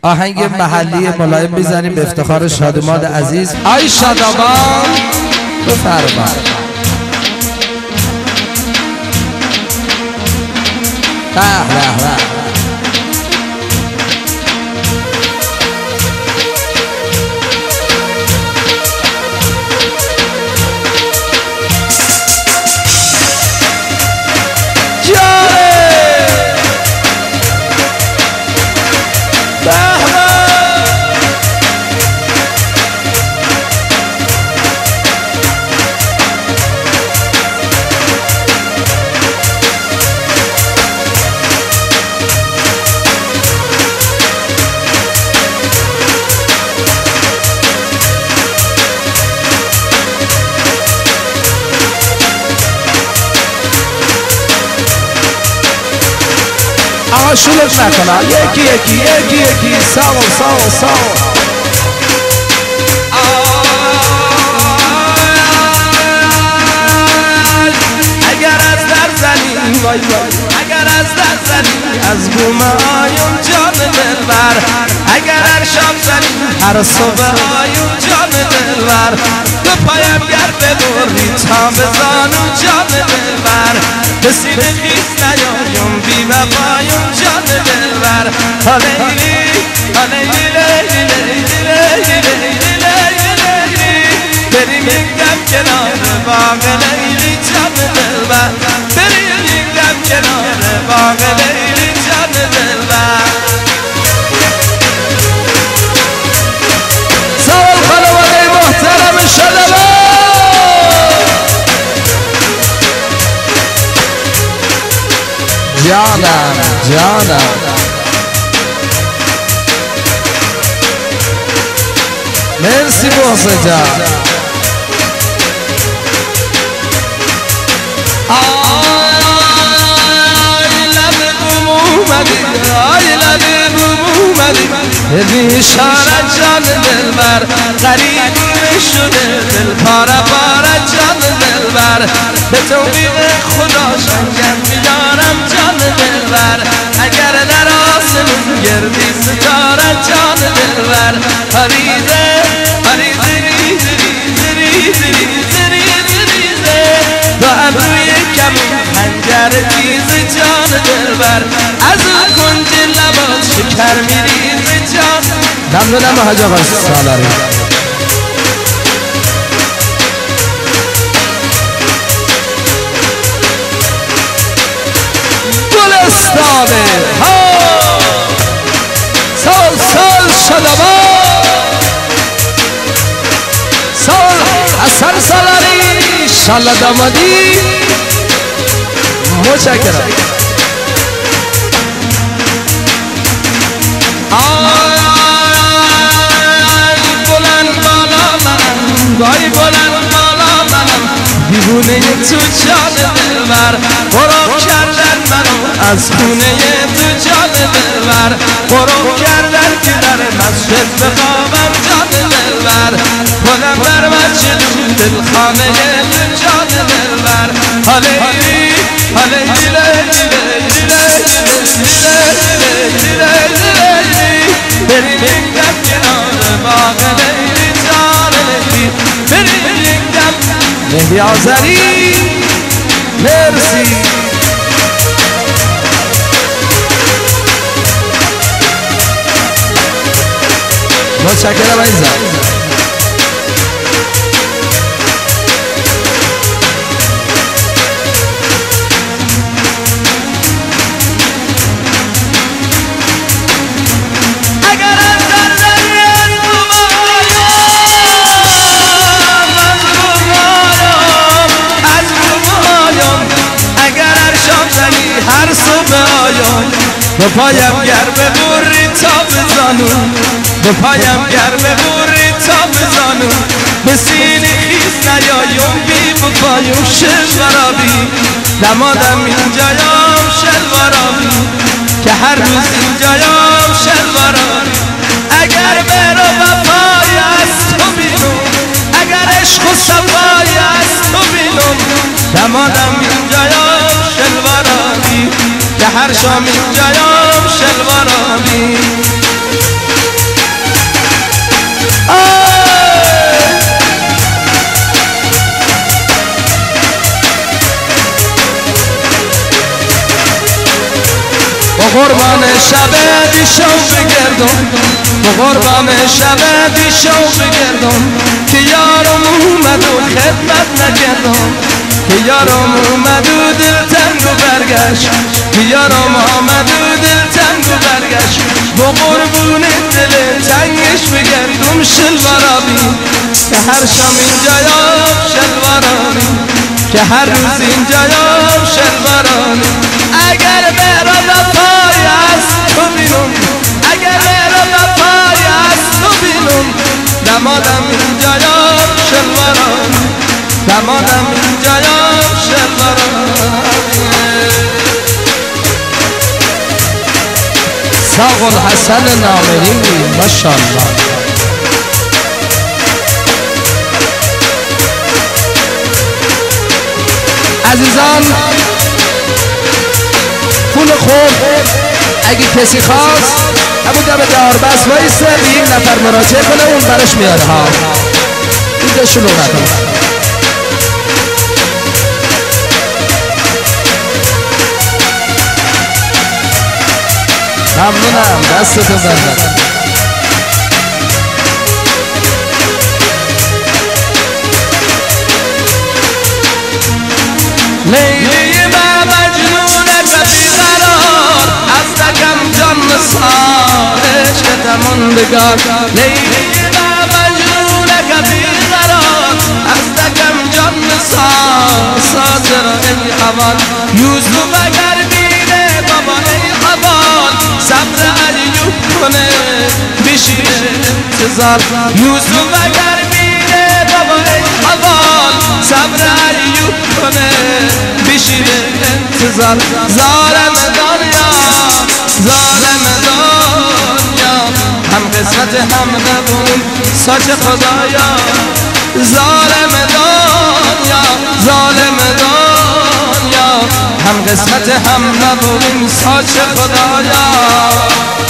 آهنگ محلی ملایم میزنیم به افتخار شادمان عزیز. آی شادمان بفرمایید. به آقا شلوغ نکنم. یکی یکی یکی یکی ساو ساو ساو. اگر از در زنی وای وای، اگر از در زنی از بوم آیون جان دلبر، اگر هر شام زنی هر صبح آیون جان دلبر، دو پایم گر ببری تا بزانم جان دلبر، به سینه خیز نیایم بی وفایم جان دلبر. هالیلی هالیلی لیلی لیلی لیلی لیلی، بریم اینگم کنار باغ لیلی جان دلبر، بریم اینگم کنار باغ لیلی جان دلبر. سوال خانواده محترم شادمان جانم جانم. مرسی محسن جان. آی لب بوم اومدی، آی لب بوم اومدی، بیشاره جان دلبر، غریب شده دل پاره پاره جان دلبر، به توفیق خدا شنگم میدارم جان دلبر، اگر در آسمون گردی ستاره جان دلبر، پریده پریده ریزه ریزه ریزه ریزه ریزه ریزه، با ابروی کمون خنجر تیز جان دلبر، از اون کنج لبات شکر میریزه جان. ممنونم حاج آقا سالاری. گلستانه ها سال سال شادمان، سال حسن سالاری شالله دامادی. متشکرم. وای بلند بالا منم، دیوونه تو جان دلبر، قرب کردن منو از خونه تو جان دلبر، قرب کردن که در مسجد بخوابم جان دلبر، خودم در مسجد دلخانه تو جان دلبر. هالیلی هالیلی لیلی لیلی لیلی لیلی لیلی، بریم اینگم کنار باغ لیلی جان لیلی، بریم اینگم مهدی آذری. مرسی. متشکرم عزیزم. به پایم گر ببری تا بزانم، به پایم گر ببری تا بزانم، به سینه خیز نیایم بی وفایم شلوارابی، دمادم اینجایم شلوارابی، که هر روز اینجایم شلوارابی، اگر مهر و وفای از تو بینم، اگر عشق و صفای از تو بینم، دمادم اینجایم شلوارابی، که هر شام اینجایم شلوارابی. شب دیشو بگردم به قربان شب دیشو بگردم که یارم اومد و خدمت نکردم که یارم اومد و دل تنگ و برگشت که یارم آمد و دل تنگ و برگشت با قربون دل تنگش بگردم شلوارابی که هر شام اینجا یاب شلوارانی که هر روز اینجا یاب شلوارانی اگر برا وفای از تو بینم اگر برا وفای از تو بینم دمادم اینجا یاب شلوارانی دمادم اینجا یاب شلوارانی ساق الحسن نامری ماشاءالله عزیزان پول خوب اگه کسی خواست همون دم داربست وایسته به یک نفر مراجعه کنه اون برش میاره ها اینجا شلوغ نکنه ممنونم دستتو بزن لیلی و مجنونت بی قرار از دکم جان نثار عشق ماندگار لیلی و مجنونت بی قرار از دکم جان نثار ساتر ای حوال یوسف اگر بینه بابا ای حوال صبر ایوب کنه بشینه انتظار یوسف اگر بینه بابا ای حوال صبر ایوب کنه بشینه انتظار ظالم دنیا ظالم دنیا هم قسمت هم نبود ساچ خدایا ظالم دنیا ظالم دنیا هم قسمت هم نبود ساچ خدایا